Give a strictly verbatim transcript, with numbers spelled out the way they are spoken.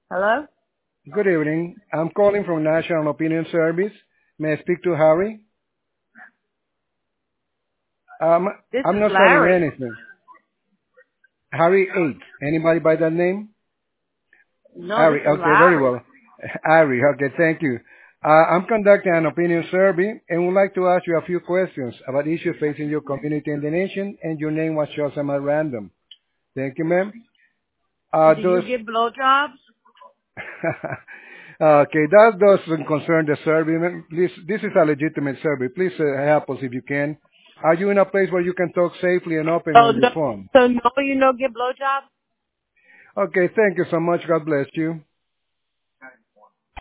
Hello? Good evening. I'm calling from National Opinion Service. May I speak to Harry? Um, This I'm is not selling Larry. anything. Harry eight. Anybody by that name? No, this Harry. is Okay, very Larry. well. Harry. Okay, thank you. Uh, I'm conducting an opinion survey and would like to ask you a few questions about issues facing your community and the nation, and your name was chosen at random. Thank you, ma'am. Uh, Do you those get blowjobs? Okay, that doesn't concern the survey. ma'am. Please, this is a legitimate survey. Please uh, help us if you can. Are you in a place where you can talk safely and open So on your no, phone? so no, you don't get blowjobs? Okay, thank you so much. God bless you.